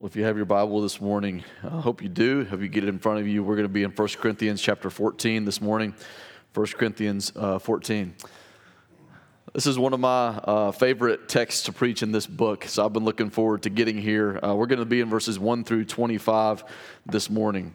Well, if you have your Bible this morning, I hope you do. Hope you get it in front of you. We're going to be in 1 Corinthians chapter 14 this morning. 1 Corinthians 14. This is one of my favorite texts to preach in this book, so I've been looking forward to getting here. We're going to be in verses 1 through 25 this morning.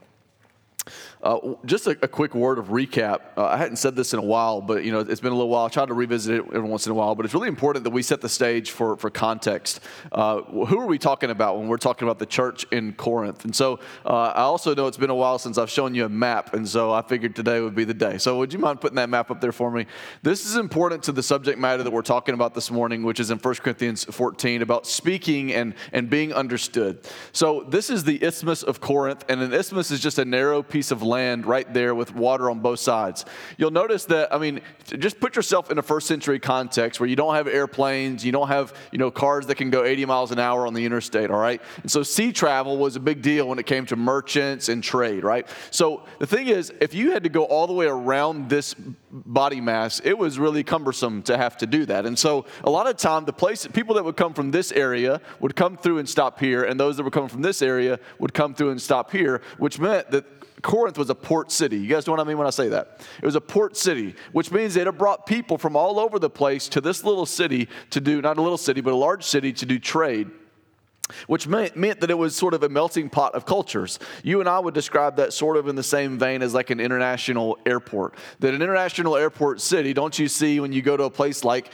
Just a quick word of recap. I hadn't said this in a while, but it's been a little while. I try to revisit it every once in a while, but it's really important that we set the stage for context. Who are we talking about when we're talking about the church in Corinth? And so I also know it's been a while since I've shown you a map, and so I figured today would be the day. So would you mind putting that map up there for me? This is important to the subject matter that we're talking about this morning, which is in 1 Corinthians 14, about speaking and being understood. So this is the Isthmus of Corinth, and an isthmus is just a narrow piece of land right there with water on both sides. You'll notice that, just put yourself in a first century context where you don't have airplanes, you don't have, cars that can go 80 miles an hour on the interstate, all right? And so sea travel was a big deal when it came to merchants and trade, right? So the thing is, if you had to go all the way around this body mass, it was really cumbersome to have to do that. And so a lot of time, people that would come from this area would come through and stop here, and those that were coming from this area would come through and stop here, which meant that Corinth was a port city. You guys know what I mean when I say that? It was a port city, which means it had brought people from all over the place to this little city to do, not a little city, but a large city to do trade, which meant that it was sort of a melting pot of cultures. You and I would describe that sort of in the same vein as like an international airport. That an international airport city, don't you see when you go to a place like,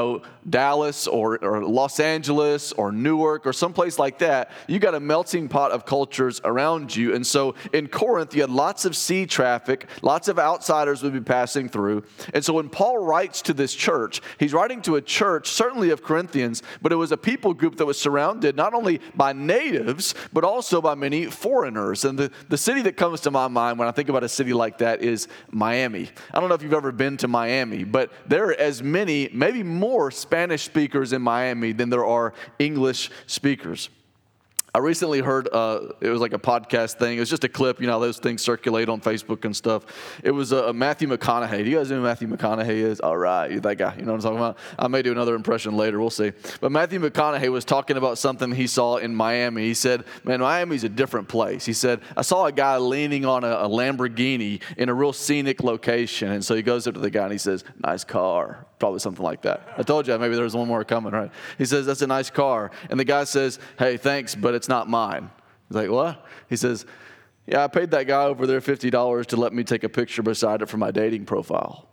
Dallas or Los Angeles or Newark or someplace like that, you got a melting pot of cultures around you. And so in Corinth, you had lots of sea traffic, lots of outsiders would be passing through. And so when Paul writes to this church, he's writing to a church, certainly of Corinthians, but it was a people group that was surrounded not only by natives, but also by many foreigners. And the city that comes to my mind when I think about a city like that is Miami. I don't know if you've ever been to Miami, but there are as many, maybe more Spanish speakers in Miami than there are English speakers. I recently heard, it was like a podcast thing. It was just a clip, those things circulate on Facebook and stuff. It was Matthew McConaughey. Do you guys know who Matthew McConaughey is? All right, you're that guy. You know what I'm talking about? I may do another impression later. We'll see. But Matthew McConaughey was talking about something he saw in Miami. He said, man, Miami's a different place. He said, I saw a guy leaning on a Lamborghini in a real scenic location. And so he goes up to the guy and he says, nice car. Probably something like that. I told you, maybe there's one more coming, right? He says, that's a nice car. And the guy says, hey, thanks, but it's not mine. He's like, what? He says, yeah, I paid that guy over there $50 to let me take a picture beside it for my dating profile.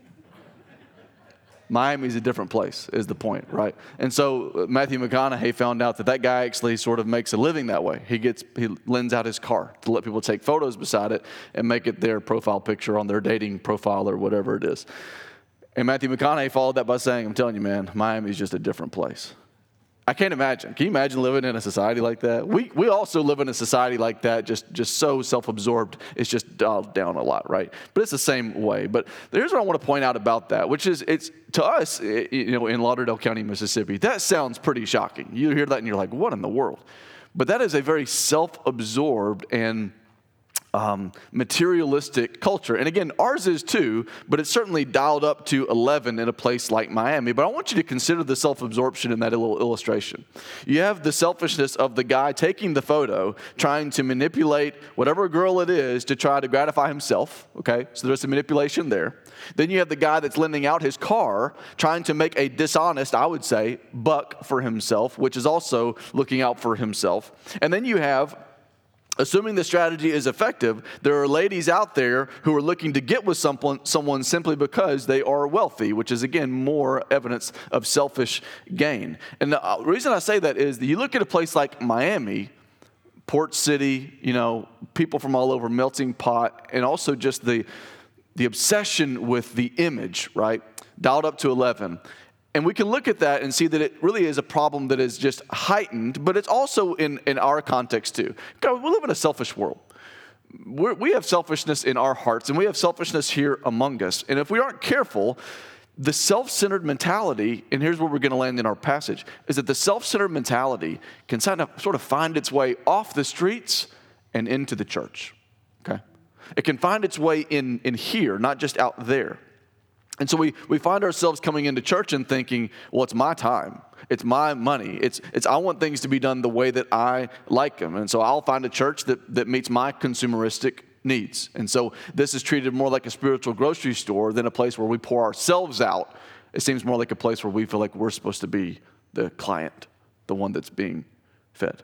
Miami's a different place is the point, right? And so Matthew McConaughey found out that guy actually sort of makes a living that way. He lends out his car to let people take photos beside it and make it their profile picture on their dating profile or whatever it is. And Matthew McConaughey followed that by saying, I'm telling you, man, Miami's just a different place. I can't imagine. Can you imagine living in a society like that? We also live in a society like that, just so self-absorbed. It's just dialed down a lot, right? But it's the same way. But here's what I want to point out about that, which is it's to us, in Lauderdale County, Mississippi, that sounds pretty shocking. You hear that and you're like, what in the world? But that is a very self-absorbed and materialistic culture. And again, ours is too, but it's certainly dialed up to 11 in a place like Miami. But I want you to consider the self-absorption in that little illustration. You have the selfishness of the guy taking the photo, trying to manipulate whatever girl it is to try to gratify himself, okay? So there's some manipulation there. Then you have the guy that's lending out his car, trying to make a dishonest, I would say, buck for himself, which is also looking out for himself. And then you have, assuming the strategy is effective, there are ladies out there who are looking to get with someone simply because they are wealthy, which is, again, more evidence of selfish gain. And the reason I say that is that you look at a place like Miami, port city, people from all over, melting pot, and also just the obsession with the image, right, dialed up to 11. And we can look at that and see that it really is a problem that is just heightened, but it's also in our context too. God, we live in a selfish world. We have selfishness in our hearts, and we have selfishness here among us. And if we aren't careful, the self-centered mentality, and here's where we're going to land in our passage, is that the self-centered mentality can sort of find its way off the streets and into the church. Okay? It can find its way in here, not just out there. And so we find ourselves coming into church and thinking, well, it's my time. It's my money. It's I want things to be done the way that I like them. And so I'll find a church that meets my consumeristic needs. And so this is treated more like a spiritual grocery store than a place where we pour ourselves out. It seems more like a place where we feel like we're supposed to be the client, the one that's being fed.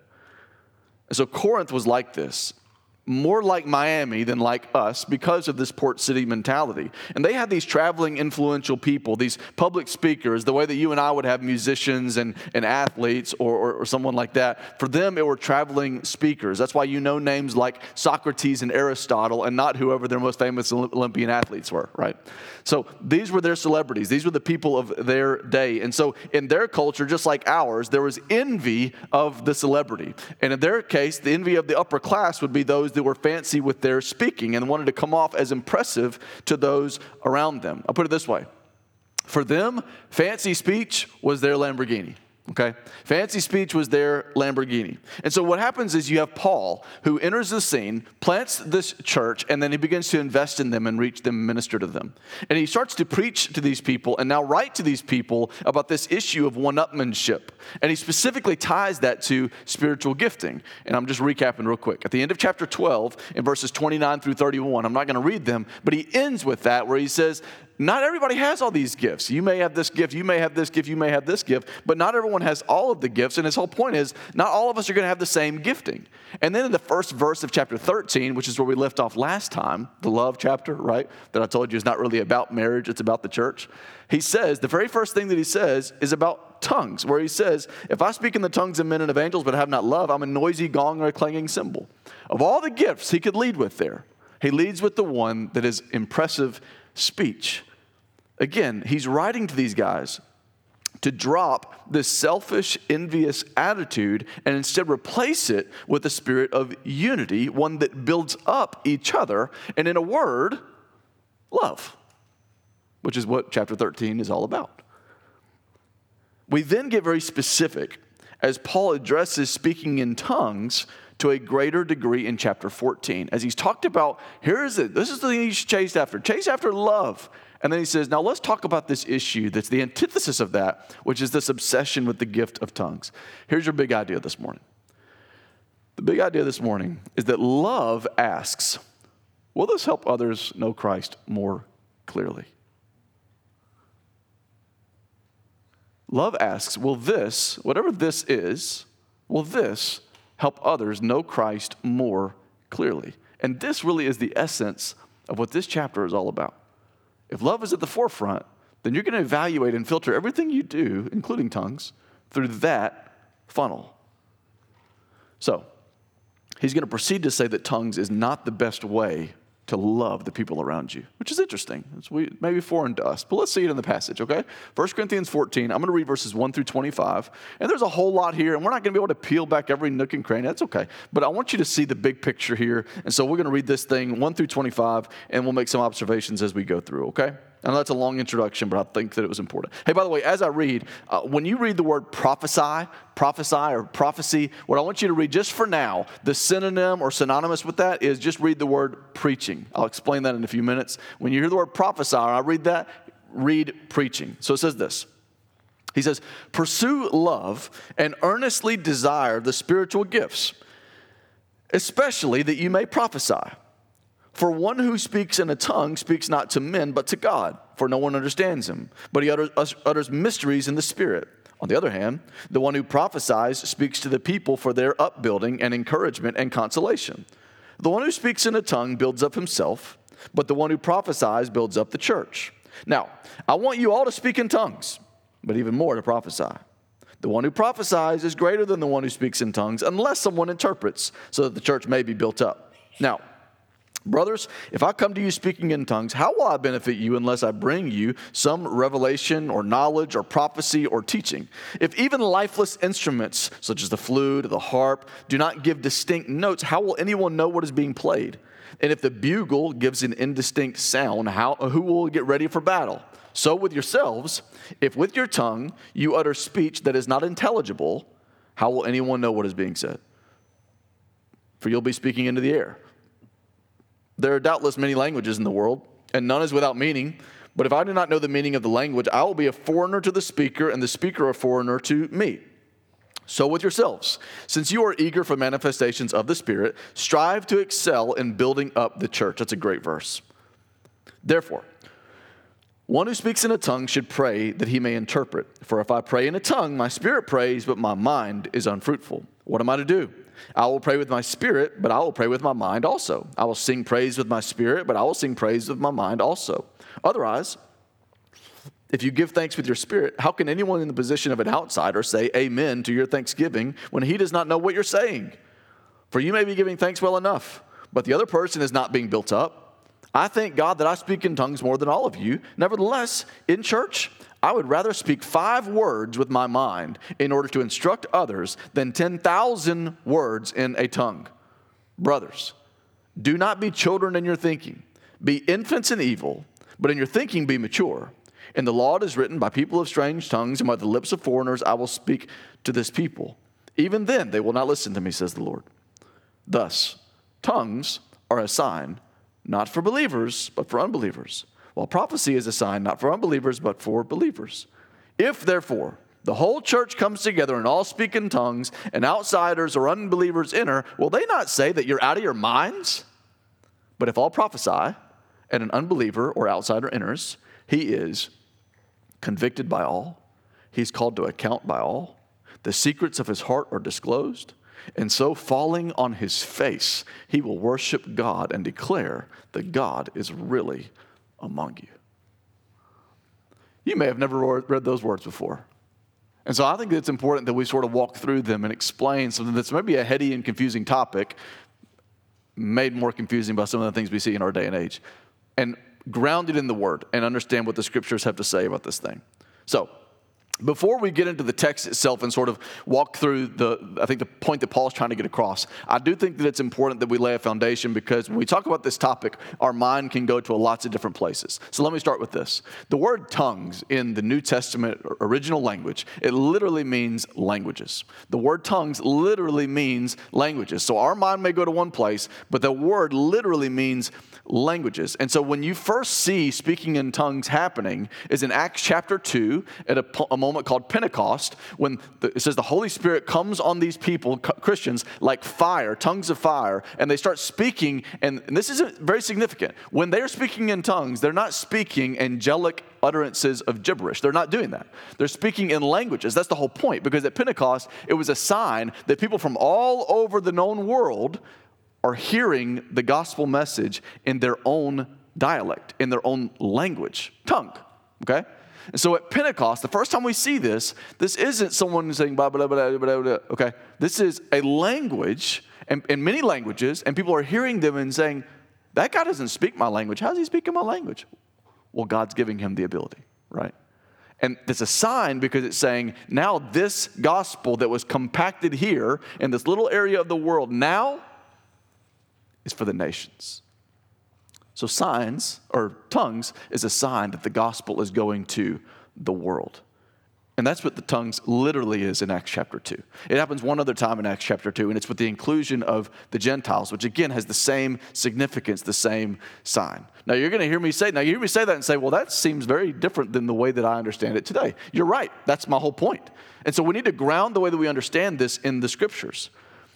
And so Corinth was like this, more like Miami than like us because of this port city mentality. And they had these traveling influential people, these public speakers, the way that you and I would have musicians and athletes or someone like that. For them, it were traveling speakers. That's why you know names like Socrates and Aristotle and not whoever their most famous Olympian athletes were, right? So these were their celebrities. These were the people of their day. And so in their culture, just like ours, there was envy of the celebrity. And in their case, the envy of the upper class would be those that were fancy with their speaking and wanted to come off as impressive to those around them. I'll put it this way. For them, fancy speech was their Lamborghini. Okay? Fancy speech was their Lamborghini. And so what happens is you have Paul who enters the scene, plants this church, and then he begins to invest in them and reach them and minister to them. And he starts to preach to these people and now write to these people about this issue of one-upmanship. And he specifically ties that to spiritual gifting. And I'm just recapping real quick. At the end of chapter 12, in verses 29 through 31, I'm not going to read them, but he ends with that where he says, not everybody has all these gifts. You may have this gift, you may have this gift, you may have this gift, but not everyone has all of the gifts. And his whole point is not all of us are going to have the same gifting. And then in the first verse of chapter 13, which is where we left off last time, the love chapter, right, that I told you is not really about marriage, it's about the church. He says, the very first thing that he says is about tongues, where he says, if I speak in the tongues of men and of angels but have not love, I'm a noisy gong or a clanging cymbal. Of all the gifts he could lead with there, he leads with the one that is impressive speech. Again, he's writing to these guys to drop this selfish, envious attitude and instead replace it with a spirit of unity, one that builds up each other, and in a word, love, which is what chapter 13 is all about. We then get very specific as Paul addresses speaking in tongues to a greater degree in chapter 14. As he's talked about, this is the thing you should chase after love. And then he says, now let's talk about this issue that's the antithesis of that, which is this obsession with the gift of tongues. Here's your big idea this morning. The big idea this morning is that love asks, will this help others know Christ more clearly? Love asks, will this, whatever this is, will this help others know Christ more clearly? And this really is the essence of what this chapter is all about. If love is at the forefront, then you're going to evaluate and filter everything you do, including tongues, through that funnel. So, he's going to proceed to say that tongues is not the best way to love the people around you, which is interesting. It's maybe foreign to us, but let's see it in the passage, okay? 1 Corinthians 14, I'm going to read verses 1 through 25, and there's a whole lot here, and we're not going to be able to peel back every nook and cranny. That's okay, but I want you to see the big picture here, and so we're going to read this thing 1 through 25, and we'll make some observations as we go through, okay? I know that's a long introduction, but I think that it was important. Hey, by the way, as I read, when you read the word prophesy, or prophecy, what I want you to read just for now, the synonym or synonymous with that is just read the word preaching. I'll explain that in a few minutes. When you hear the word prophesy, or I read that, read preaching. So it says this. He says, pursue love and earnestly desire the spiritual gifts, especially that you may prophesy. For one who speaks in a tongue speaks not to men, but to God, for no one understands him. But he utters mysteries in the Spirit. On the other hand, the one who prophesies speaks to the people for their upbuilding and encouragement and consolation. The one who speaks in a tongue builds up himself, but the one who prophesies builds up the church. Now, I want you all to speak in tongues, but even more to prophesy. The one who prophesies is greater than the one who speaks in tongues, unless someone interprets, so that the church may be built up. Now, brothers, if I come to you speaking in tongues, how will I benefit you unless I bring you some revelation or knowledge or prophecy or teaching? If even lifeless instruments, such as the flute or the harp, do not give distinct notes, how will anyone know what is being played? And if the bugle gives an indistinct sound, who will get ready for battle? So with yourselves, if with your tongue you utter speech that is not intelligible, how will anyone know what is being said? For you'll be speaking into the air. There are doubtless many languages in the world, and none is without meaning. But if I do not know the meaning of the language, I will be a foreigner to the speaker, and the speaker a foreigner to me. So with yourselves, since you are eager for manifestations of the Spirit, strive to excel in building up the church. That's a great verse. Therefore, one who speaks in a tongue should pray that he may interpret. For if I pray in a tongue, my spirit prays, but my mind is unfruitful. What am I to do? I will pray with my spirit, but I will pray with my mind also. I will sing praise with my spirit, but I will sing praise with my mind also. Otherwise, if you give thanks with your spirit, how can anyone in the position of an outsider say amen to your thanksgiving when he does not know what you're saying? For you may be giving thanks well enough, but the other person is not being built up. I thank God that I speak in tongues more than all of you. Nevertheless, in church, I would rather speak 5 words with my mind in order to instruct others than 10,000 words in a tongue. Brothers, do not be children in your thinking. Be infants in evil, but in your thinking be mature. In the law it is written, by people of strange tongues and by the lips of foreigners I will speak to this people. Even then they will not listen to me, says the Lord. Thus, tongues are a sign, not for believers, but for unbelievers. While prophecy is a sign, not for unbelievers, but for believers. If, therefore, the whole church comes together and all speak in tongues, and outsiders or unbelievers enter, will they not say that you're out of your minds? But if all prophesy, and an unbeliever or outsider enters, he is convicted by all. He's called to account by all. The secrets of his heart are disclosed. And so, falling on his face, he will worship God and declare that God is really among you. You may have never read those words before. And so I think it's important that we sort of walk through them and explain something that's maybe a heady and confusing topic, made more confusing by some of the things we see in our day and age, and ground it in the Word and understand what the Scriptures have to say about this thing. So, before we get into the text itself and sort of walk through the point that Paul's trying to get across, I do think that it's important that we lay a foundation, because when we talk about this topic, our mind can go to lots of different places. So let me start with this. The word tongues in the New Testament original language, it literally means languages. The word tongues literally means languages. So our mind may go to one place, but the word literally means languages. And so when you first see speaking in tongues happening is in Acts chapter 2 at a moment called Pentecost, when it says the Holy Spirit comes on these people, Christians, like fire, tongues of fire, and they start speaking, and this is very significant. When they're speaking in tongues, they're not speaking angelic utterances of gibberish. They're not doing that. They're speaking in languages. That's the whole point, because at Pentecost, it was a sign that people from all over the known world are hearing the gospel message in their own dialect, in their own language, tongue, okay? And so at Pentecost, the first time we see this isn't someone saying blah, blah, blah, blah, blah, blah, okay? This is a language, and many languages, and people are hearing them and saying, that guy doesn't speak my language. How does he speak in my language? Well, God's giving him the ability, right? And it's a sign, because it's saying, now this gospel that was compacted here in this little area of the world now is for the nations. So signs, or tongues, is a sign that the gospel is going to the world. And that's what the tongues literally is in Acts chapter 2. It happens one other time in Acts chapter 2, and it's with the inclusion of the Gentiles, which again has the same significance, the same sign. Now you hear me say that and say, well, that seems very different than the way that I understand it today. You're right. That's my whole point. And so we need to ground the way that we understand this in the Scriptures.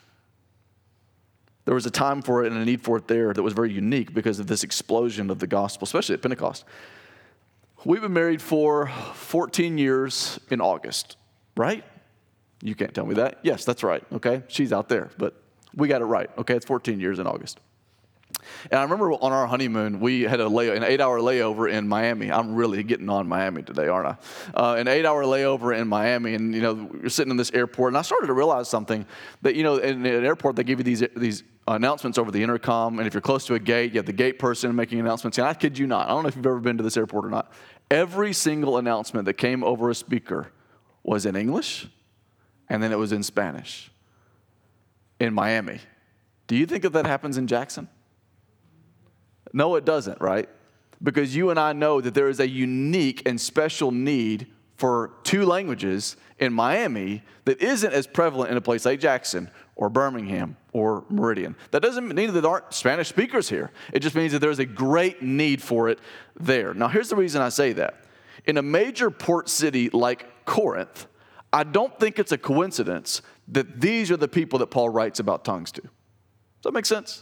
There was a time for it and a need for it there that was very unique because of this explosion of the gospel, especially at Pentecost. We've been married for 14 years in August, right? You can't tell me that. Yes, that's right, okay? She's out there, but we got it right, okay? It's 14 years in August. And I remember on our honeymoon, we had an 8-hour layover in Miami. I'm really getting on Miami today, aren't I? An 8-hour layover in Miami, and you're sitting in this airport, and I started to realize something that in an airport they give you these announcements over the intercom, and if you're close to a gate, you have the gate person making announcements. And I kid you not, I don't know if you've ever been to this airport or not. Every single announcement that came over a speaker was in English, and then it was in Spanish in Miami. Do you think that happens in Jackson? No, it doesn't, right? Because you and I know that there is a unique and special need for 2 languages in Miami that isn't as prevalent in a place like Jackson or Birmingham or Meridian. That doesn't mean that there aren't Spanish speakers here. It just means that there's a great need for it there. Now, here's the reason I say that. In a major port city like Corinth, I don't think it's a coincidence that these are the people that Paul writes about tongues to. Does that make sense?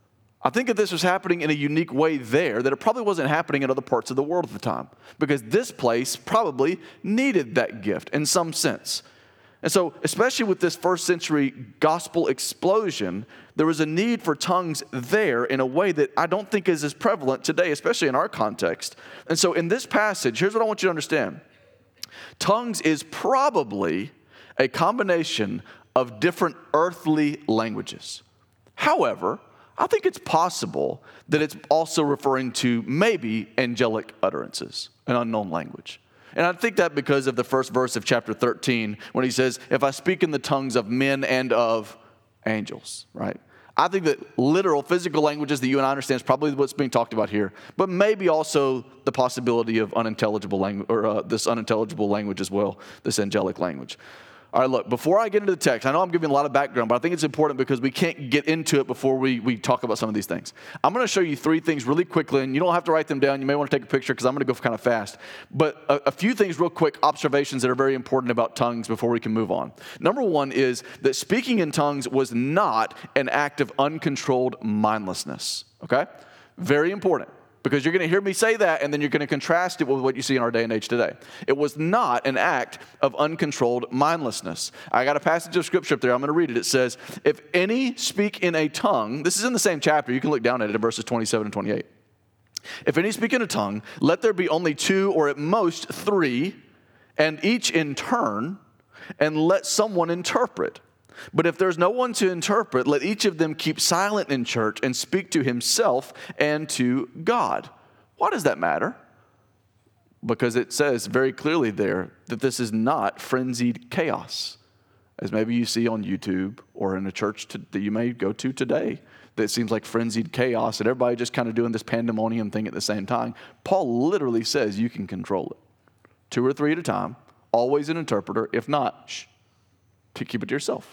I think that this was happening in a unique way there, that it probably wasn't happening in other parts of the world at the time, because this place probably needed that gift in some sense. And so, especially with this first century gospel explosion, there was a need for tongues there in a way that I don't think is as prevalent today, especially in our context. And so in this passage, here's what I want you to understand. Tongues is probably a combination of different earthly languages. However, I think it's possible that it's also referring to maybe angelic utterances, an unknown language. And I think that because of the first verse of chapter 13, when he says, if I speak in the tongues of men and of angels, right? I think that literal physical languages that you and I understand is probably what's being talked about here, but maybe also the possibility of unintelligible language, or this unintelligible language as well, this angelic language. All right, look, before I get into the text, I know I'm giving a lot of background, but I think it's important because we can't get into it before we talk about some of these things. I'm going to show you three things really quickly, and you don't have to write them down. You may want to take a picture because I'm going to go kind of fast. But a few things real quick, observations that are very important about tongues before we can move on. Number one is that speaking in tongues was not an act of uncontrolled mindlessness, okay? Very important. Because you're going to hear me say that, and then you're going to contrast it with what you see in our day and age today. It was not an act of uncontrolled mindlessness. I got a passage of scripture up there. I'm going to read it. It says, if any speak in a tongue, this is in the same chapter. You can look down at it in verses 27 and 28. If any speak in a tongue, let there be only two or at most three, and each in turn, and let someone interpret. But if there's no one to interpret, let each of them keep silent in church and speak to himself and to God. Why does that matter? Because it says very clearly there that this is not frenzied chaos, as maybe you see on YouTube or in a church that you may go to today, that seems like frenzied chaos and everybody just kind of doing this pandemonium thing at the same time. Paul literally says you can control it. 2 or 3 at a time, always an interpreter. If not, keep it to yourself.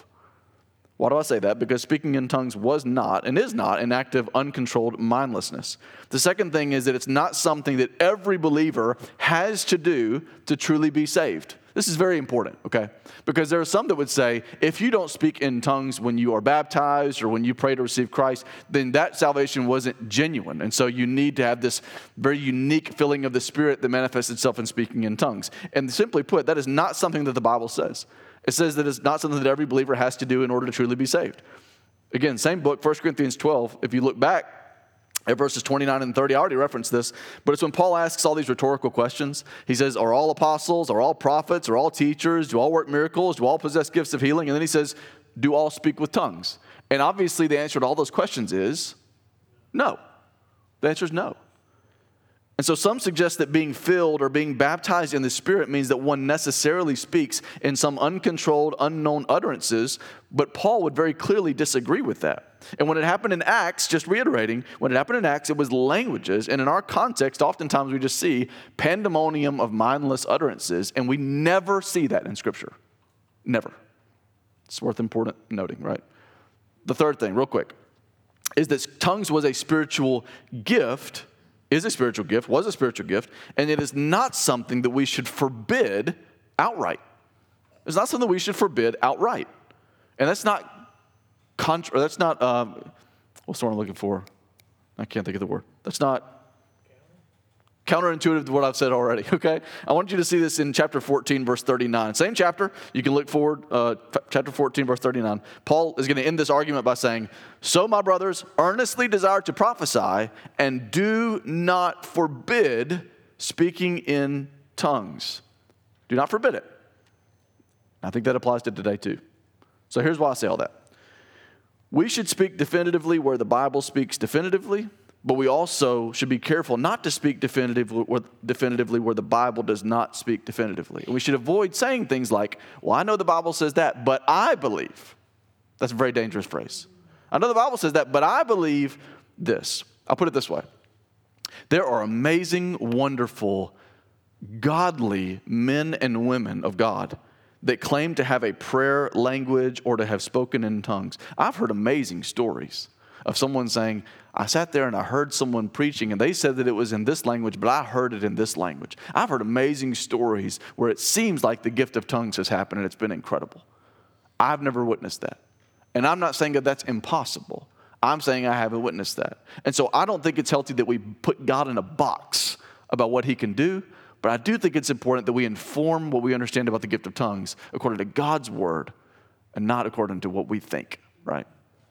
Why do I say that? Because speaking in tongues was not and is not an act of uncontrolled mindlessness. The second thing is that it's not something that every believer has to do to truly be saved. This is very important, okay? Because there are some that would say, if you don't speak in tongues when you are baptized or when you pray to receive Christ, then that salvation wasn't genuine. And so you need to have this very unique filling of the Spirit that manifests itself in speaking in tongues. And simply put, that is not something that the Bible says. It says that it's not something that every believer has to do in order to truly be saved. Again, same book, 1 Corinthians 12. If you look back at verses 29 and 30, I already referenced this, but it's when Paul asks all these rhetorical questions. He says, are all apostles, are all prophets, are all teachers, do all work miracles, do all possess gifts of healing? And then he says, do all speak with tongues? And obviously the answer to all those questions is no. The answer is no. And so some suggest that being filled or being baptized in the Spirit means that one necessarily speaks in some uncontrolled, unknown utterances, but Paul would very clearly disagree with that. And when it happened in Acts, just reiterating, when it happened in Acts, it was languages, and in our context, oftentimes we just see pandemonium of mindless utterances, and we never see that in Scripture. Never. It's worth important noting, right? The third thing, real quick, is that tongues was a spiritual gift, was a spiritual gift, and it is not something that we should forbid outright. It's not something we should forbid outright. And that's not, what's the word I'm looking for? I can't think of the word. That's not counterintuitive to what I've said already, okay? I want you to see this in chapter 14, verse 39. Same chapter. You can look forward, chapter 14, verse 39. Paul is going to end this argument by saying, so my brothers, earnestly desire to prophesy and do not forbid speaking in tongues. Do not forbid it. I think that applies to today too. So here's why I say all that. We should speak definitively where the Bible speaks definitively, but we also should be careful not to speak definitively where the Bible does not speak definitively. And we should avoid saying things like, well, I know the Bible says that, but I believe. That's a very dangerous phrase. I know the Bible says that, but I believe this. I'll put it this way. There are amazing, wonderful, godly men and women of God that claim to have a prayer language or to have spoken in tongues. I've heard amazing stories of someone saying, I sat there and I heard someone preaching and they said that it was in this language, but I heard it in this language. I've heard amazing stories where it seems like the gift of tongues has happened and it's been incredible. I've never witnessed that. And I'm not saying that that's impossible. I'm saying I haven't witnessed that. And so I don't think it's healthy that we put God in a box about what he can do, but I do think it's important that we inform what we understand about the gift of tongues according to God's word and not according to what we think, right?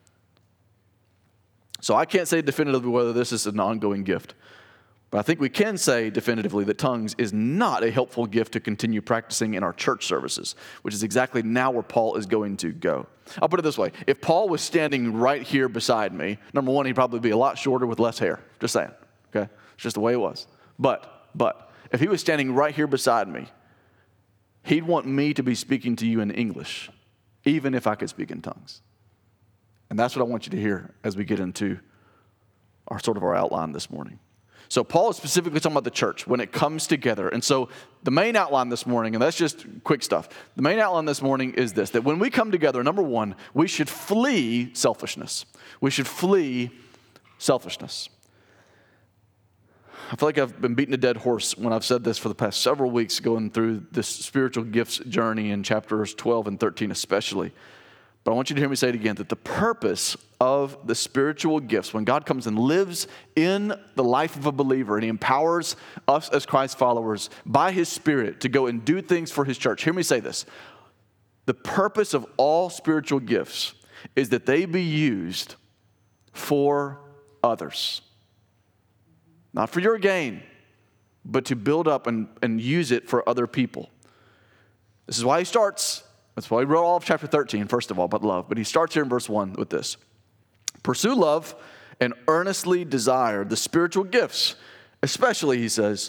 So I can't say definitively whether this is an ongoing gift, but I think we can say definitively that tongues is not a helpful gift to continue practicing in our church services, which is exactly now where Paul is going to go. I'll put it this way. If Paul was standing right here beside me, number one, he'd probably be a lot shorter with less hair. Just saying, okay? It's just the way it was. But if he was standing right here beside me, he'd want me to be speaking to you in English, even if I could speak in tongues. And that's what I want you to hear as we get into our outline this morning. So Paul is specifically talking about the church when it comes together. And so the main outline this morning, and that's just quick stuff. The main outline this morning is this, that when we come together, number one, we should flee selfishness. We should flee selfishness. I feel like I've been beating a dead horse when I've said this for the past several weeks going through this spiritual gifts journey in chapters 12 and 13 especially. But I want you to hear me say it again, that the purpose of the spiritual gifts, when God comes and lives in the life of a believer and he empowers us as Christ followers by his Spirit to go and do things for his church. Hear me say this. The purpose of all spiritual gifts is that they be used for others. Not for your gain, but to build up and use it for other people. This is why he starts. That's why he wrote all of chapter 13, first of all, about love. But he starts here in verse 1 with this. Pursue love and earnestly desire the spiritual gifts, especially, he says,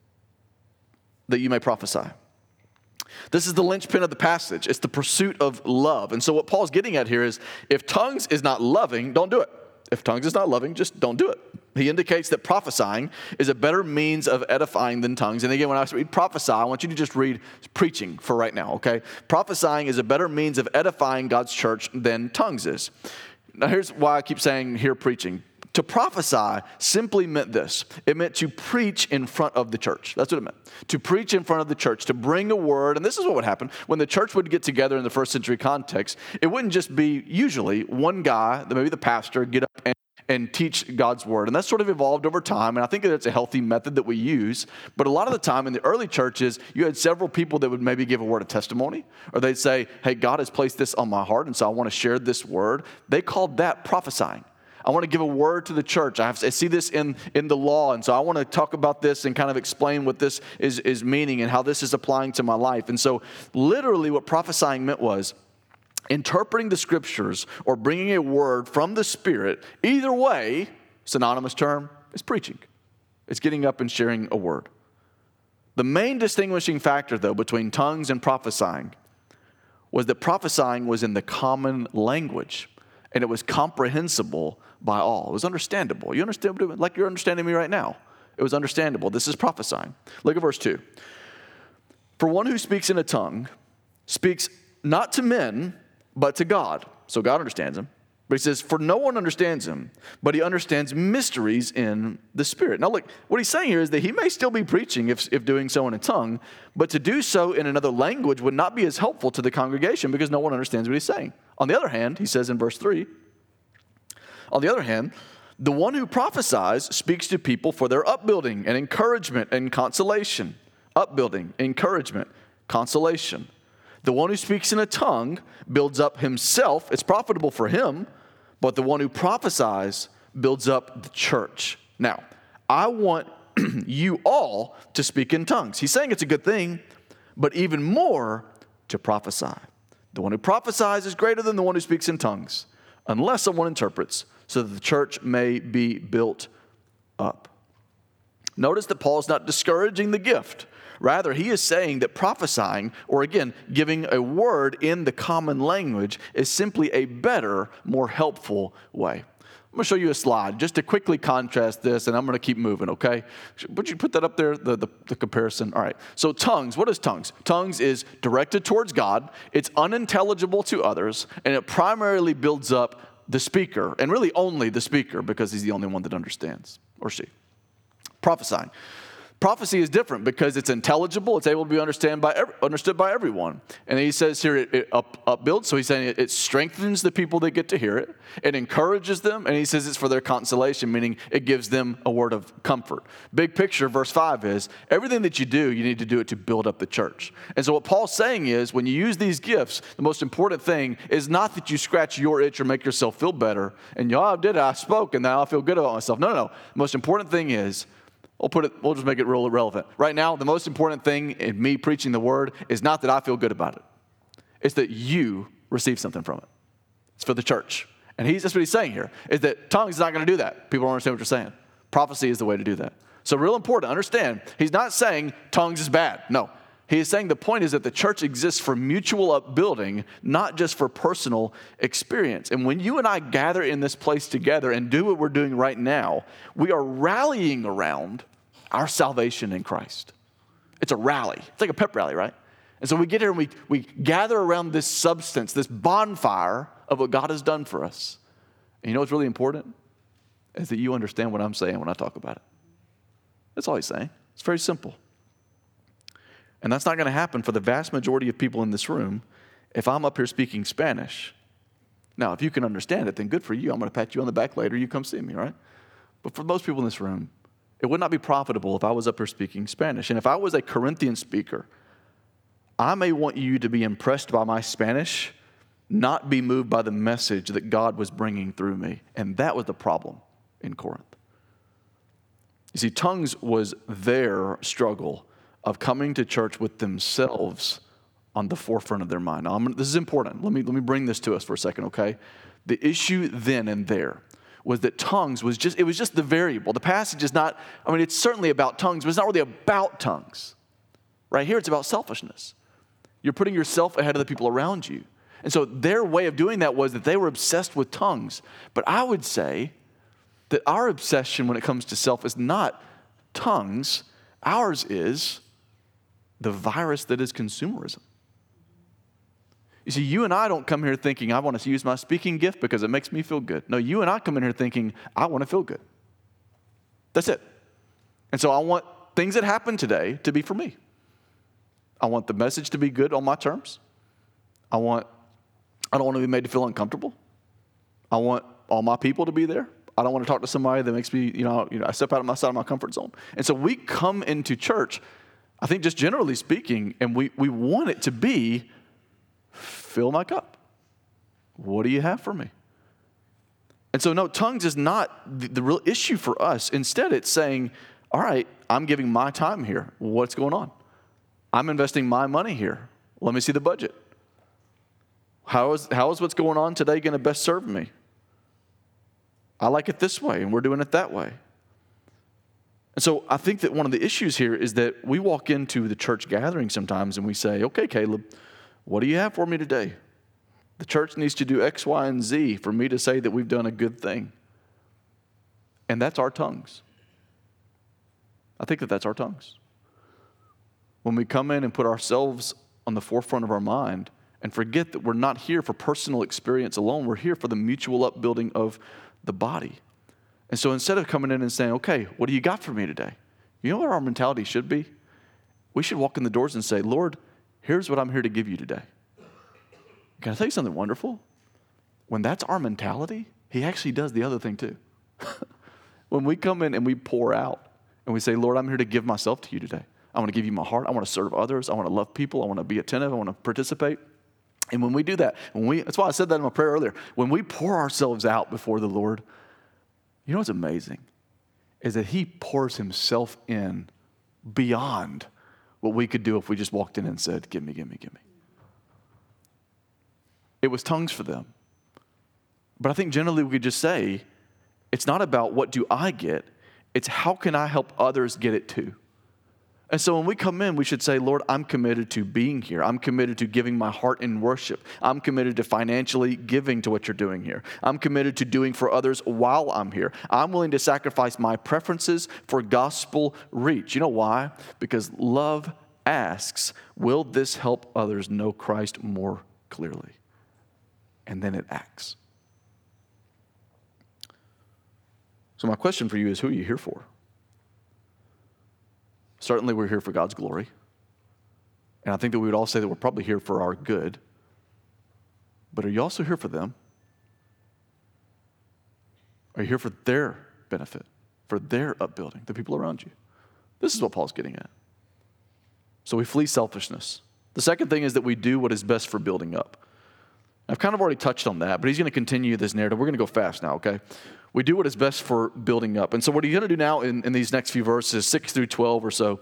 that you may prophesy. This is the linchpin of the passage. It's the pursuit of love. And so what Paul's getting at here is, if tongues is not loving, don't do it. If tongues is not loving, just don't do it. He indicates that prophesying is a better means of edifying than tongues. And again, when I read prophesy, I want you to just read preaching for right now, okay? Prophesying is a better means of edifying God's church than tongues is. Now, here's why I keep saying here preaching. To prophesy simply meant this. It meant to preach in front of the church. That's what it meant. To preach in front of the church, to bring a word. And this is what would happen. When the church would get together in the first century context, it wouldn't just be usually one guy, maybe the pastor, get up and teach God's word. And that's sort of evolved over time. And I think that it's a healthy method that we use. But a lot of the time in the early churches, you had several people that would maybe give a word of testimony. Or they'd say, hey, God has placed this on my heart, and so I want to share this word. They called that prophesying. I want to give a word to the church. I see this in the law, and so I want to talk about this and kind of explain what this is meaning and how this is applying to my life. And so literally what prophesying meant was interpreting the scriptures or bringing a word from the Spirit. Either way, synonymous term, is preaching. It's getting up and sharing a word. The main distinguishing factor, though, between tongues and prophesying was that prophesying was in the common language, and it was comprehensible by all. It was understandable. You understand, like you're understanding me right now. It was understandable. This is prophesying. Look at verse 2. For one who speaks in a tongue speaks not to men, but to God. So God understands him. But he says, for no one understands him, but he understands mysteries in the Spirit. Now look, what he's saying here is that he may still be preaching if doing so in a tongue, but to do so in another language would not be as helpful to the congregation because no one understands what he's saying. On the other hand, he says in verse 3, on the other hand, the one who prophesies speaks to people for their upbuilding and encouragement and consolation. Upbuilding, encouragement, consolation. The one who speaks in a tongue builds up himself. It's profitable for him, but the one who prophesies builds up the church. Now, I want you all to speak in tongues. He's saying it's a good thing, but even more to prophesy. The one who prophesies is greater than the one who speaks in tongues, unless someone interprets, so that the church may be built up. Notice that Paul's not discouraging the gift, Rather, he is saying that prophesying, or again, giving a word in the common language, is simply a better, more helpful way. I'm going to show you a slide just to quickly contrast this, and I'm going to keep moving, okay? Would you put that up there, the comparison? All right. So tongues, what is tongues? Tongues is directed towards God. It's unintelligible to others, and it primarily builds up the speaker, and really only the speaker, because he's the only one that understands, or she. Prophesying. Prophecy is different because it's intelligible. It's able to be understood by everyone. And he says here it upbuilds. So he's saying it strengthens the people that get to hear it. It encourages them. And he says it's for their consolation, meaning it gives them a word of comfort. Big picture, verse 5 is everything that you do, you need to do it to build up the church. And so what Paul's saying is when you use these gifts, the most important thing is not that you scratch your itch or make yourself feel better. And I did it. I spoke and now I feel good about myself. No. The most important thing is, we'll just make it real relevant. Right now, the most important thing in me preaching the word is not that I feel good about it. It's that you receive something from it. It's for the church. And that's what he's saying here, is that tongues is not going to do that. People don't understand what you're saying. Prophecy is the way to do that. So real important, understand, he's not saying tongues is bad. No. He is saying the point is that the church exists for mutual upbuilding, not just for personal experience. And when you and I gather in this place together and do what we're doing right now, we are rallying around our salvation in Christ. It's a rally. It's like a pep rally, right? And so we get here and we gather around this substance, this bonfire of what God has done for us. And you know what's really important? Is that you understand what I'm saying when I talk about it. That's all he's saying. It's very simple. And that's not going to happen for the vast majority of people in this room if I'm up here speaking Spanish. Now, if you can understand it, then good for you. I'm going to pat you on the back later. You come see me, right? But for most people in this room, it would not be profitable if I was up here speaking Spanish. And if I was a Corinthian speaker, I may want you to be impressed by my Spanish, not be moved by the message that God was bringing through me. And that was the problem in Corinth. You see, tongues was their struggle of coming to church with themselves on the forefront of their mind. Now, this is important. Let me bring this to us for a second, okay? The issue then and there was that tongues was just the variable. The passage is not, it's certainly about tongues, but it's not really about tongues. Right here, it's about selfishness. You're putting yourself ahead of the people around you. And so their way of doing that was that they were obsessed with tongues. But I would say that our obsession when it comes to self is not tongues. Ours is the virus that is consumerism. You see, you and I don't come here thinking, I want to use my speaking gift because it makes me feel good. No, you and I come in here thinking, I want to feel good. That's it. And so I want things that happen today to be for me. I want the message to be good on my terms. I don't want to be made to feel uncomfortable. I want all my people to be there. I don't want to talk to somebody that makes me, I step out of my comfort zone. And so we come into church, I think just generally speaking, and we want it to be, fill my cup. What do you have for me? And so no, tongues is not the real issue for us. Instead, it's saying, all right, I'm giving my time here. What's going on? I'm investing my money here. Let me see the budget. How is what's going on today going to best serve me? I like it this way, and we're doing it that way. And so I think that one of the issues here is that we walk into the church gathering sometimes and we say, okay, Caleb, what do you have for me today? The church needs to do X, Y, and Z for me to say that we've done a good thing. And that's our tongues. I think that that's our tongues. When we come in and put ourselves on the forefront of our mind and forget that we're not here for personal experience alone, we're here for the mutual upbuilding of the body. And so instead of coming in and saying, okay, what do you got for me today? You know what our mentality should be? We should walk in the doors and say, Lord, here's what I'm here to give you today. Can I tell you something wonderful? When that's our mentality, he actually does the other thing too. When we come in and we pour out and we say, Lord, I'm here to give myself to you today. I want to give you my heart. I want to serve others. I want to love people. I want to be attentive. I want to participate. And when we do that, that's why I said that in my prayer earlier. When we pour ourselves out before the Lord, you know what's amazing? Is that he pours himself in beyond what we could do if we just walked in and said, give me, give me, give me. It was tongues for them. But I think generally we could just say, it's not about what do I get, it's how can I help others get it too. And so when we come in, we should say, Lord, I'm committed to being here. I'm committed to giving my heart in worship. I'm committed to financially giving to what you're doing here. I'm committed to doing for others while I'm here. I'm willing to sacrifice my preferences for gospel reach. You know why? Because love asks, will this help others know Christ more clearly? And then it acts. So my question for you is, who are you here for? Certainly we're here for God's glory. And I think that we would all say that we're probably here for our good. But are you also here for them? Are you here for their benefit, for their upbuilding, the people around you? This is what Paul's getting at. So we flee selfishness. The second thing is that we do what is best for building up. I've kind of already touched on that, but he's going to continue this narrative. We're going to go fast now, okay? We do what is best for building up. And so what he's going to do now in these next few verses, 6 through 12 or so,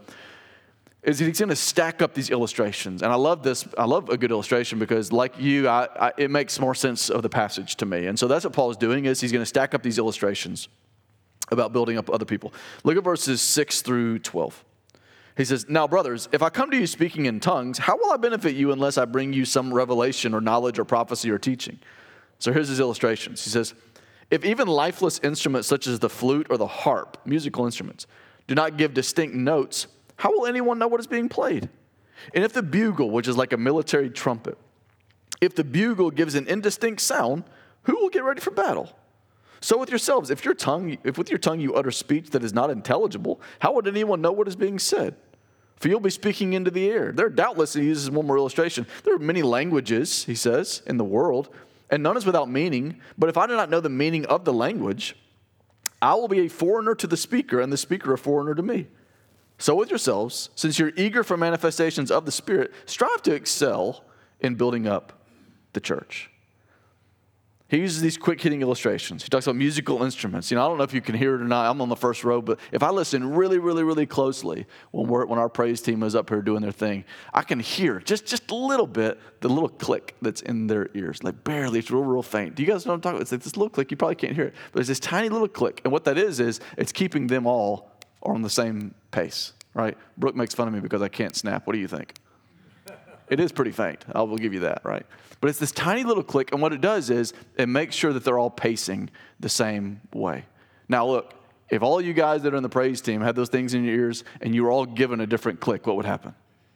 is he's going to stack up these illustrations. And I love this. I love a good illustration because like you, it makes more sense of the passage to me. And so that's what Paul is doing, is he's going to stack up these illustrations about building up other people. Look at verses 6 through 12. He says, now, brothers, if I come to you speaking in tongues, how will I benefit you unless I bring you some revelation or knowledge or prophecy or teaching? So here's his illustrations. He says, if even lifeless instruments such as the flute or the harp, musical instruments, do not give distinct notes, how will anyone know what is being played? And if the bugle, which is like a military trumpet, if the bugle gives an indistinct sound, who will get ready for battle? So with yourselves, if with your tongue you utter speech that is not intelligible, how would anyone know what is being said? For you'll be speaking into the air. Doubtless, he uses one more illustration. There are many languages, he says, in the world, and none is without meaning. But if I do not know the meaning of the language, I will be a foreigner to the speaker, and the speaker a foreigner to me. So with yourselves, since you're eager for manifestations of the Spirit, strive to excel in building up the church. He uses these quick-hitting illustrations. He talks about musical instruments. I don't know if you can hear it or not. I'm on the first row, but if I listen really, really, really closely when our praise team is up here doing their thing, I can hear just a little bit the little click that's in their ears, like barely. It's real, real faint. Do you guys know what I'm talking about? It's like this little click. You probably can't hear it, but there's this tiny little click, and what that is it's keeping them all on the same pace, right? Brooke makes fun of me because I can't snap. What do you think? It is pretty faint. I will give you that, right? But it's this tiny little click, and what it does is it makes sure that they're all pacing the same way. Now, look, if all you guys that are in the praise team had those things in your ears and you were all given a different click, what would happen?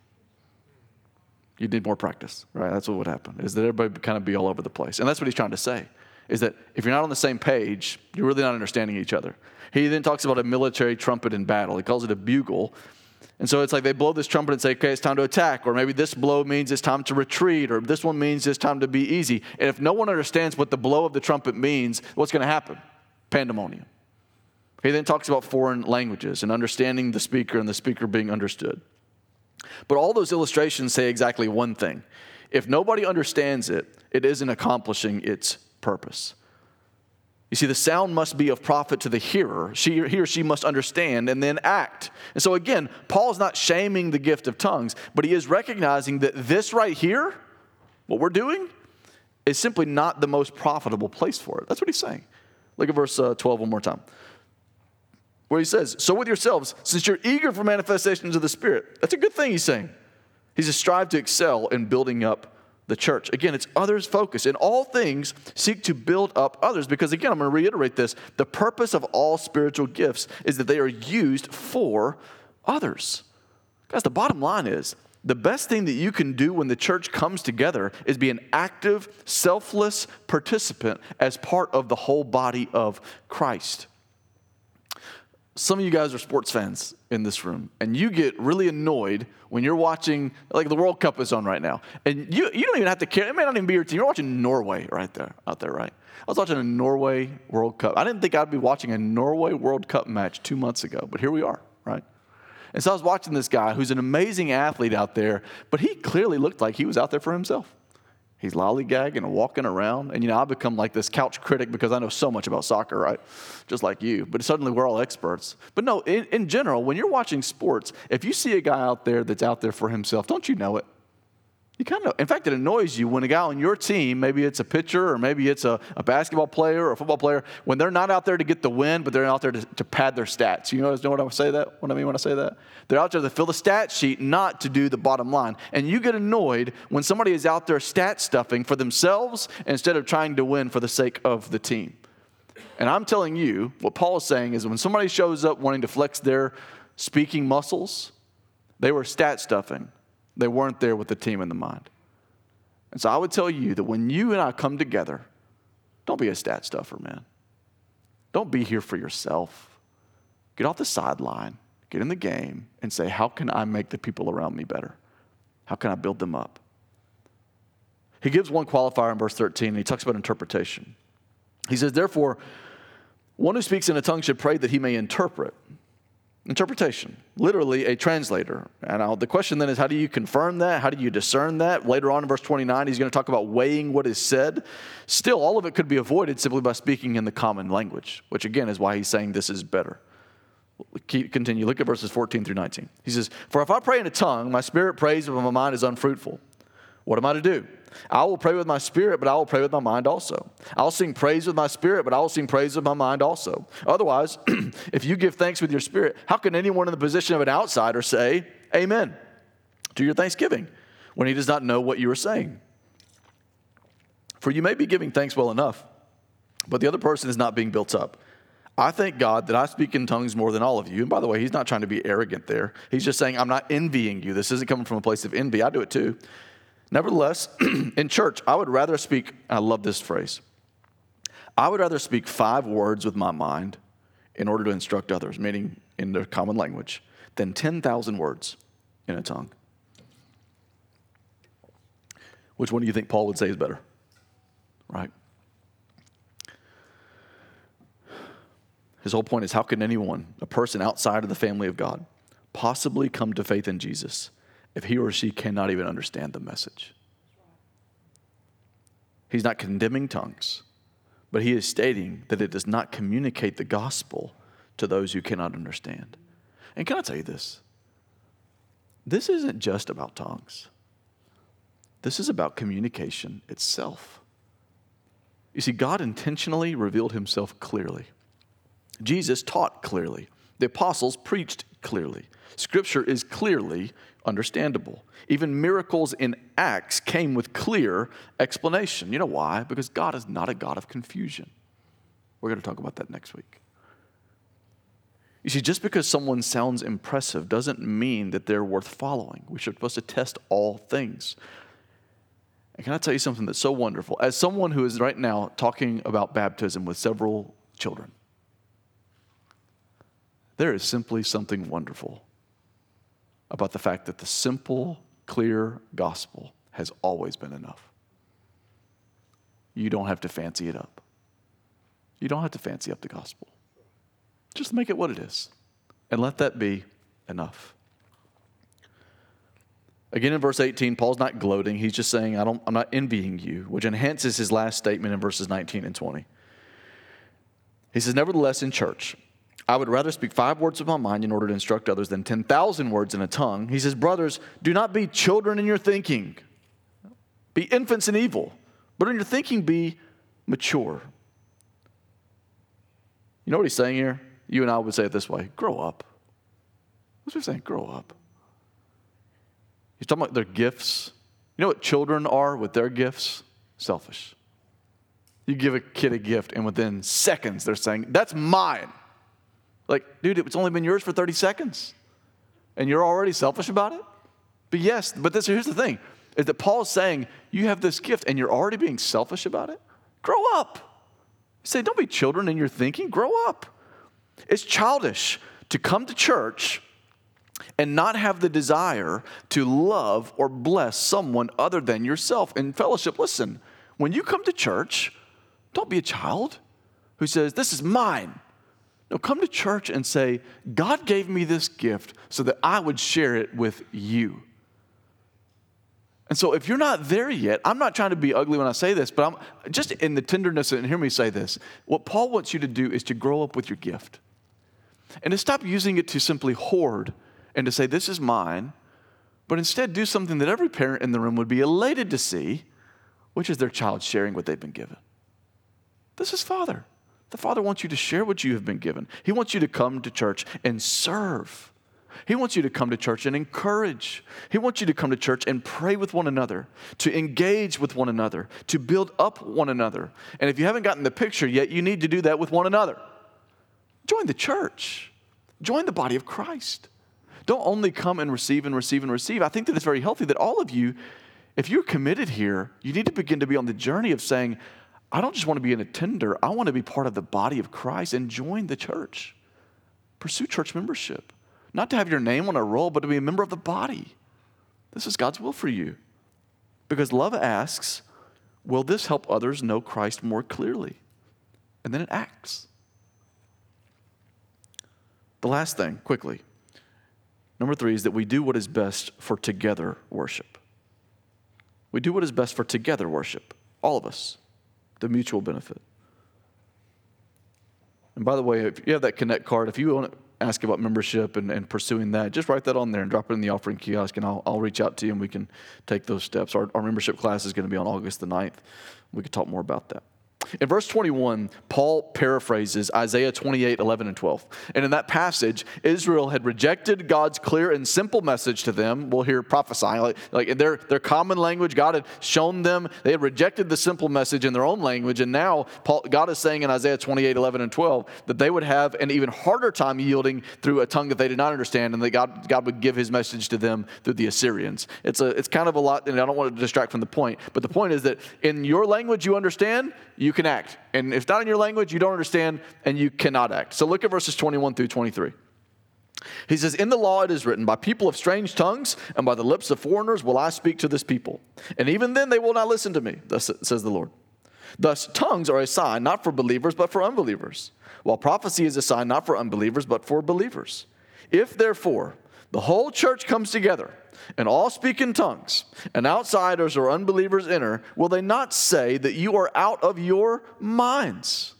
You'd need more practice, right? That's what would happen, is that everybody would kind of be all over the place. And that's what he's trying to say, is that if you're not on the same page, you're really not understanding each other. He then talks about a military trumpet in battle. He calls it a bugle. And so it's like they blow this trumpet and say, okay, it's time to attack. Or maybe this blow means it's time to retreat. Or this one means it's time to be easy. And if no one understands what the blow of the trumpet means, what's going to happen? Pandemonium. He then talks about foreign languages and understanding the speaker and the speaker being understood. But all those illustrations say exactly one thing. If nobody understands it, it isn't accomplishing its purpose. You see, the sound must be of profit to the hearer. He or she must understand and then act. And so again, Paul's not shaming the gift of tongues, but he is recognizing that this right here, what we're doing, is simply not the most profitable place for it. That's what he's saying. Look at verse 12 one more time, where he says, so with yourselves, since you're eager for manifestations of the Spirit. That's a good thing he's saying. He's to strive to excel in building up the church. Again, it's others focused. In all things, seek to build up others. Because again, I'm going to reiterate this. The purpose of all spiritual gifts is that they are used for others. Guys, the bottom line is, the best thing that you can do when the church comes together is be an active, selfless participant as part of the whole body of Christ. Some of you guys are sports fans in this room, and you get really annoyed when you're watching, like the World Cup is on right now, and you don't even have to care. It may not even be your team. You're watching Norway out there, right? I was watching a Norway World Cup. I didn't think I'd be watching a Norway World Cup match 2 months ago, but here we are, right? And so I was watching this guy who's an amazing athlete out there, but he clearly looked like he was out there for himself. He's lollygagging and walking around. And, I become like this couch critic because I know so much about soccer, right? Just like you. But suddenly we're all experts. But no, in general, when you're watching sports, if you see a guy out there that's out there for himself, don't you know it? You kind of know. In fact, it annoys you when a guy on your team, maybe it's a pitcher or maybe it's a basketball player or a football player, when they're not out there to get the win, but they're out there to pad their stats. You know what I say that? What I mean when I say that? They're out there to fill the stat sheet, not to do the bottom line. And you get annoyed when somebody is out there stat stuffing for themselves instead of trying to win for the sake of the team. And I'm telling you, what Paul is saying is when somebody shows up wanting to flex their speaking muscles, they were stat stuffing. They weren't there with the team in the mind. And so I would tell you that when you and I come together, don't be a stat stuffer, man. Don't be here for yourself. Get off the sideline, get in the game, and say, how can I make the people around me better? How can I build them up? He gives one qualifier in verse 13, and he talks about interpretation. He says, therefore, one who speaks in a tongue should pray that he may interpret. Interpretation, literally a translator. And the question then is, how do you confirm that? How do you discern that? Later on in verse 29, he's going to talk about weighing what is said. Still, all of it could be avoided simply by speaking in the common language, which again is why he's saying this is better. Continue. Look at verses 14 through 19. He says, for if I pray in a tongue, my spirit prays, but my mind is unfruitful. What am I to do? I will pray with my spirit, but I will pray with my mind also. I'll sing praise with my spirit, but I will sing praise with my mind also. Otherwise, if you give thanks with your spirit, how can anyone in the position of an outsider say, amen, to your thanksgiving, when he does not know what you are saying? For you may be giving thanks well enough, but the other person is not being built up. I thank God that I speak in tongues more than all of you. And by the way, he's not trying to be arrogant there. He's just saying, I'm not envying you. This isn't coming from a place of envy. I do it too. Nevertheless, in church, I would rather speak, I love this phrase, I would rather speak 5 words with my mind in order to instruct others, meaning in their common language, than 10,000 words in a tongue. Which one do you think Paul would say is better? Right? His whole point is, how can anyone, a person outside of the family of God, possibly come to faith in Jesus if he or she cannot even understand the message? He's not condemning tongues, but he is stating that it does not communicate the gospel to those who cannot understand. And can I tell you this? This isn't just about tongues. This is about communication itself. You see, God intentionally revealed himself clearly. Jesus taught clearly. The apostles preached clearly. Scripture is clearly understandable. Even miracles in Acts came with clear explanation. You know why? Because God is not a God of confusion. We're going to talk about that next week. You see, just because someone sounds impressive doesn't mean that they're worth following. We're supposed to test all things. And can I tell you something that's so wonderful? As someone who is right now talking about baptism with several children, there is simply something wonderful about the fact that the simple, clear gospel has always been enough. You don't have to fancy it up. You don't have to fancy up the gospel. Just make it what it is, and let that be enough. Again, in verse 18, Paul's not gloating. He's just saying, I'm not envying you, which enhances his last statement in verses 19 and 20. He says, nevertheless, in church, I would rather speak 5 words of my mind in order to instruct others than 10,000 words in a tongue. He says, brothers, do not be children in your thinking. Be infants in evil, but in your thinking be mature. You know what he's saying here? You and I would say it this way: grow up. What's he saying? Grow up. He's talking about their gifts. You know what children are with their gifts? Selfish. You give a kid a gift, and within seconds they're saying, that's mine. Like, dude, it's only been yours for 30 seconds, and you're already selfish about it? But yes, here's the thing, is that Paul's saying, you have this gift, and you're already being selfish about it? Grow up. You say, don't be children in your thinking. Grow up. It's childish to come to church and not have the desire to love or bless someone other than yourself. In fellowship, listen, when you come to church, don't be a child who says, this is mine. No, come to church and say, God gave me this gift so that I would share it with you. And so if you're not there yet, I'm not trying to be ugly when I say this, but I'm just in the tenderness, and hear me say this. What Paul wants you to do is to grow up with your gift and to stop using it to simply hoard and to say, this is mine, but instead do something that every parent in the room would be elated to see, which is their child sharing what they've been given. This is Father. The Father wants you to share what you have been given. He wants you to come to church and serve. He wants you to come to church and encourage. He wants you to come to church and pray with one another, to engage with one another, to build up one another. And if you haven't gotten the picture yet, you need to do that with one another. Join the church. Join the body of Christ. Don't only come and receive and receive and receive. I think that it's very healthy that all of you, if you're committed here, you need to begin to be on the journey of saying, I don't just want to be an attender. I want to be part of the body of Christ and join the church. Pursue church membership. Not to have your name on a roll, but to be a member of the body. This is God's will for you. Because love asks, will this help others know Christ more clearly? And then it acts. The last thing, quickly. Number 3 is that we do what is best for together worship. We do what is best for together worship. All of us. The mutual benefit. And by the way, if you have that Connect card, if you want to ask about membership and pursuing that, just write that on there and drop it in the offering kiosk, and I'll reach out to you and we can take those steps. Our membership class is going to be on August the 9th. We can talk more about that. In verse 21, Paul paraphrases Isaiah 28, 11, and 12. And in that passage, Israel had rejected God's clear and simple message to them. We'll hear prophesying. Like in their common language, God had shown them. They had rejected the simple message in their own language. And now God is saying in Isaiah 28, 11, and 12 that they would have an even harder time yielding through a tongue that they did not understand, and that God would give his message to them through the Assyrians. It's kind of a lot, and I don't want to distract from the point. But the point is that in your language you understand, you can act. And if not in your language, you don't understand and you cannot act. So look at verses 21 through 23. He says, in the law it is written, by people of strange tongues and by the lips of foreigners will I speak to this people. And even then they will not listen to me, thus says the Lord. Thus tongues are a sign not for believers but for unbelievers, while prophecy is a sign not for unbelievers but for believers. If therefore the whole church comes together and all speak in tongues, and outsiders or unbelievers enter, will they not say that you are out of your minds?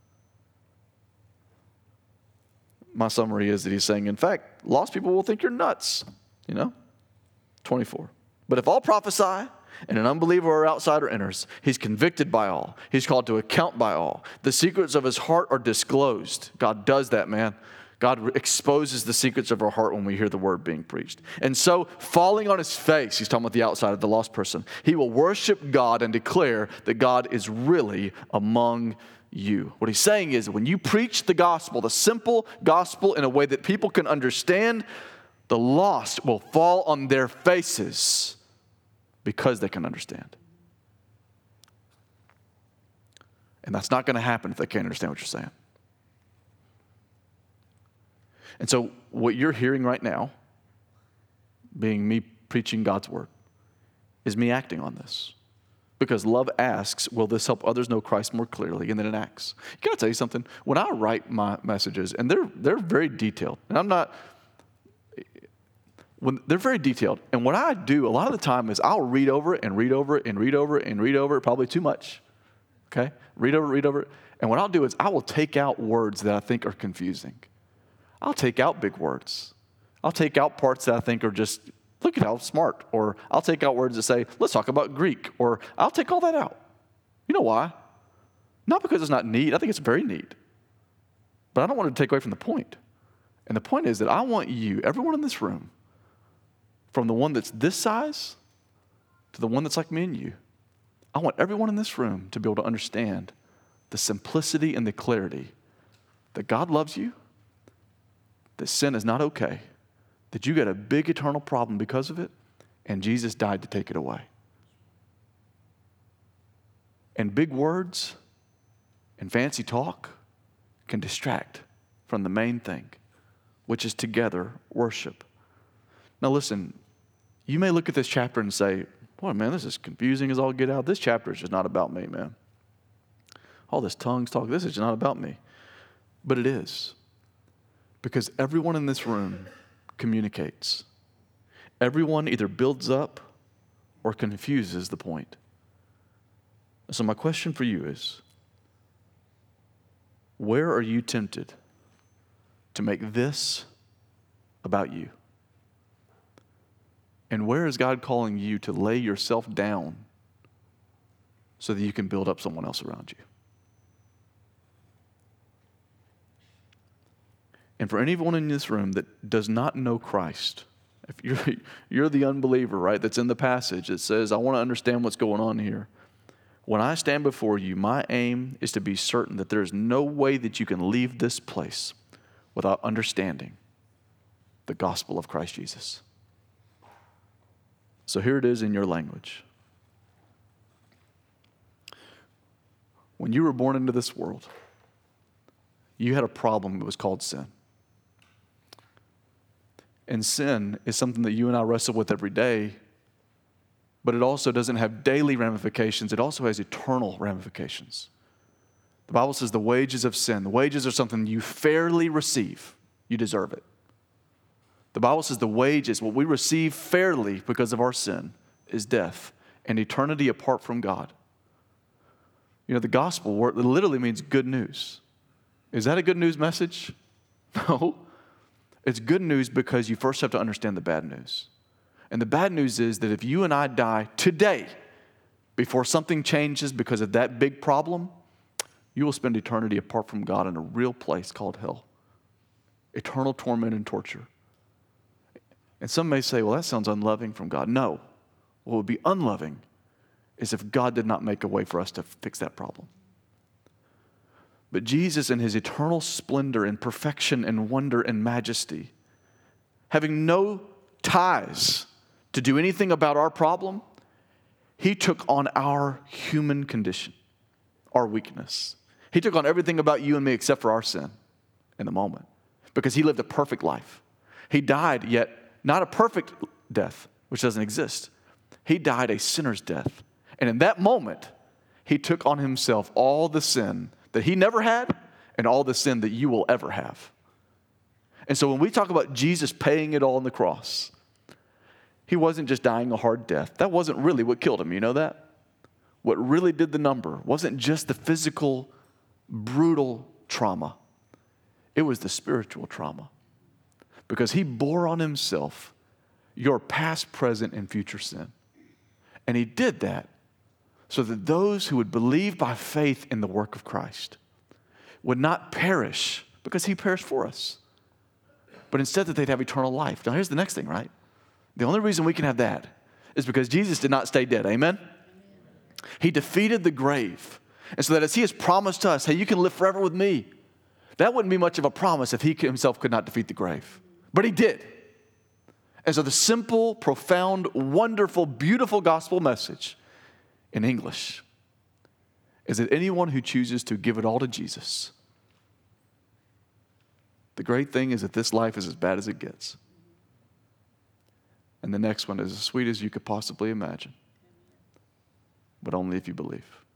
My summary is that he's saying, in fact, lost people will think you're nuts. 24. But if all prophesy, and an unbeliever or outsider enters, he's convicted by all. He's called to account by all. The secrets of his heart are disclosed. God does that, man. God exposes the secrets of our heart when we hear the word being preached. And so, falling on his face, he's talking about the outsider, the lost person, he will worship God and declare that God is really among you. What he's saying is, when you preach the gospel, the simple gospel in a way that people can understand, the lost will fall on their faces because they can understand. And that's not going to happen if they can't understand what you're saying. And so what you're hearing right now, being me preaching God's word, is me acting on this. Because love asks, will this help others know Christ more clearly? And then it acts. Can I tell you something? When I write my messages, and they're very detailed, and they're very detailed. And what I do a lot of the time is I'll read over it and read over it and read over it and read over it, probably too much. Okay? Read over it. And what I'll do is I will take out words that I think are confusing. I'll take out big words. I'll take out parts that I think are just, look at how smart. Or I'll take out words that say, let's talk about Greek. Or I'll take all that out. You know why? Not because it's not neat. I think it's very neat. But I don't want to take away from the point. And the point is that I want you, everyone in this room, from the one that's this size to the one that's like me and you, I want everyone in this room to be able to understand the simplicity and the clarity that God loves you, that sin is not okay, that you got a big eternal problem because of it, and Jesus died to take it away. And big words and fancy talk can distract from the main thing, which is together worship. Now listen, you may look at this chapter and say, boy, man, this is confusing as all get out. This chapter is just not about me, man. All this tongues talk, this is just not about me. But it is. Because everyone in this room communicates. Everyone either builds up or confuses the point. So my question for you is, where are you tempted to make this about you? And where is God calling you to lay yourself down so that you can build up someone else around you? And for anyone in this room that does not know Christ, if you're the unbeliever, right, that's in the passage that says, I want to understand what's going on here. When I stand before you, my aim is to be certain that there is no way that you can leave this place without understanding the gospel of Christ Jesus. So here it is in your language. When you were born into this world, you had a problem that was called sin. And sin is something that you and I wrestle with every day, but it also doesn't have daily ramifications. It also has eternal ramifications. The Bible says the wages of sin. The wages are something you fairly receive. You deserve it. The Bible says the wages, what we receive fairly because of our sin, is death and eternity apart from God. You know, the gospel word literally means good news. Is that a good news message? No. It's good news because you first have to understand the bad news. And the bad news is that if you and I die today, before something changes because of that big problem, you will spend eternity apart from God in a real place called hell. Eternal torment and torture. And some may say, well, that sounds unloving from God. No. What would be unloving is if God did not make a way for us to fix that problem. But Jesus in his eternal splendor and perfection and wonder and majesty, having no ties to do anything about our problem, he took on our human condition, our weakness. He took on everything about you and me except for our sin in the moment, because he lived a perfect life. He died, yet not a perfect death, which doesn't exist. He died a sinner's death. And in that moment, he took on himself all the sin that he never had and all the sin that you will ever have. And so when we talk about Jesus paying it all on the cross, he wasn't just dying a hard death. That wasn't really what killed him, you know that? What really did the number wasn't just the physical, brutal trauma. It was the spiritual trauma. Because he bore on himself your past, present, and future sin. And he did that so that those who would believe by faith in the work of Christ would not perish because he perished for us, but instead that they'd have eternal life. Now here's the next thing, right? The only reason we can have that is because Jesus did not stay dead. Amen? He defeated the grave. And so that as he has promised us, hey, you can live forever with me. That wouldn't be much of a promise if he himself could not defeat the grave. But he did. And so the simple, profound, wonderful, beautiful gospel message in English is that anyone who chooses to give it all to Jesus, the great thing is that this life is as bad as it gets. And the next one is as sweet as you could possibly imagine. But only if you believe.